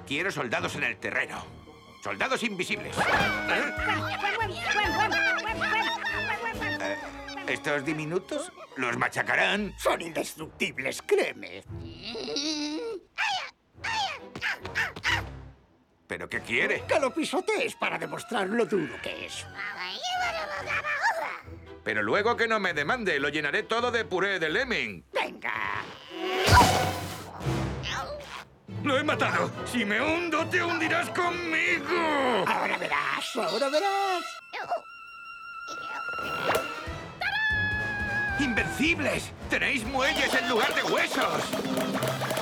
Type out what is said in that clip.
Quiero soldados en el terreno. Soldados invisibles. ¿Estos diminutos los machacarán? Son indestructibles, créeme. ¿Pero qué quiere? Que lo pisotees para demostrar lo duro que es. Pero luego que no me demande, lo llenaré todo de puré de lemming. Venga. ¡Lo he matado! ¡Si me hundo, te hundirás conmigo! Ahora verás, ahora verás. ¡Invencibles! ¡Tenéis muelles en lugar de huesos!